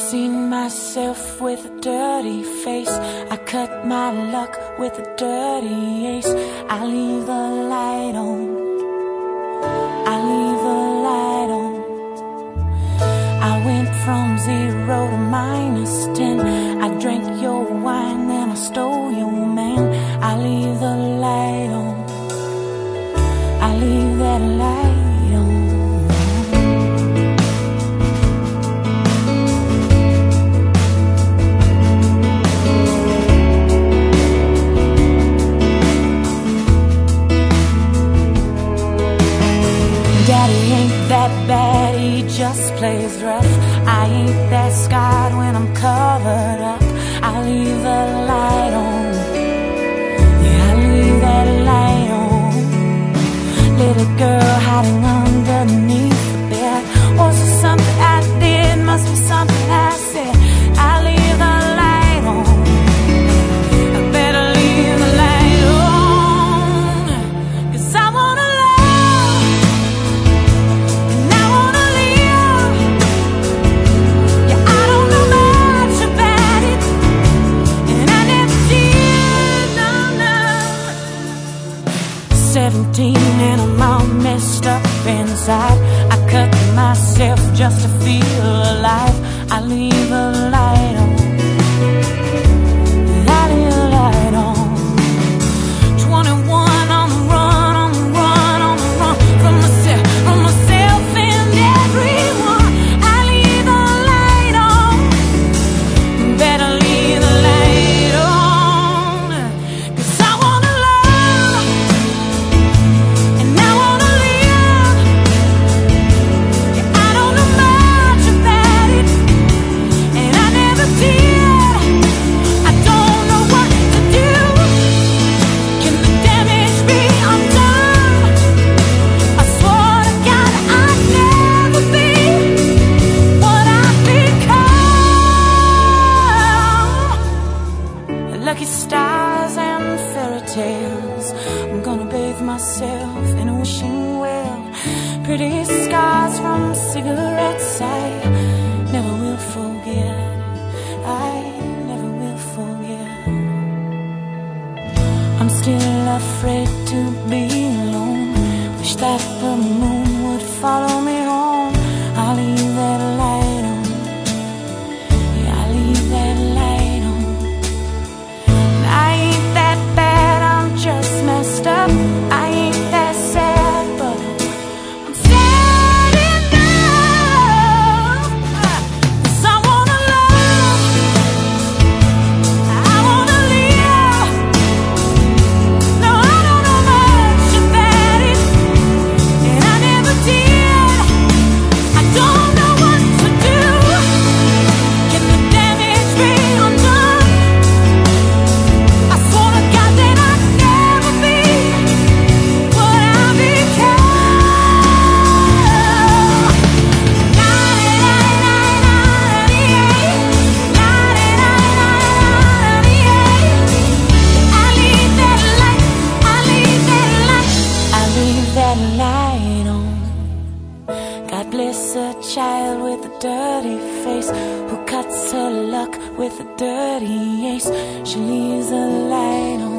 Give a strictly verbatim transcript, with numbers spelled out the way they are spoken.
seen myself with a dirty face. I cut my luck with a dirty ace. I leave the light on. I leave the light on. I went from zero to minus ten. I drank your wine, then I stole your man. I leave the light on. I leave that light on. Daddy ain't that bad, he just plays rough. I ain't that scarred when I'm covered up. I leave the light on. Yeah, I leave that light on. Little girl hiding underneath the bed. Was it something I did? Must be something I said. I leave the light on. I better leave the light on, 'cause I wanna love and I wanna live. Yeah, I don't know much about it, and I never did, no, no. Seventeen and I'm all messed up inside. I cut myself just to feel alive. I leave a light on. I leave a light on. Twenty-one on the run, on the run, on the run from myself, from myself and everyone. I leave the light on. Better leave the light on, 'cause I wanna love and I wanna live. Yeah, I don't know much about it, and I never did. I don't know what to do. Can the damage be undone? I swore to God I'd never be what I've become. Lucky stars and fairy tales. I'm gonna bathe myself in a wishing well. Pretty scars from cigarettes I never will forget. I never will forget. I'm still afraid to be alone. Wish that the moon would follow me home. I'll leave that light on. Yeah, I'll leave that light on. And I ain't that bad, I'm just messed up. I ain't that sad, but I'm sad enough. 'Cause I wanna love, I wanna live. No, I don't know much about it, and I never did. I don't know what to do. Can the damage be undone? I swore to God that I'd never be what I become. I leave that light, I leave that light, I leave that light on. God bless a child with a dirty face who cuts her luck with a dirty ace. She leaves a light on.